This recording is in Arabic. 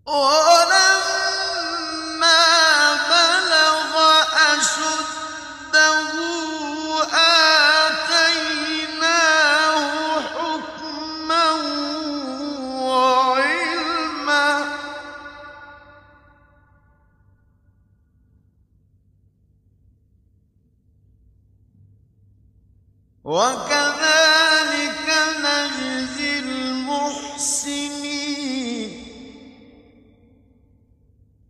وَلَمَّا بَلَغَ أَشُدَّهُ آتَيْنَاهُ حُكْمًا وَعِلْمًا ۚ وَكَذَٰلِكَ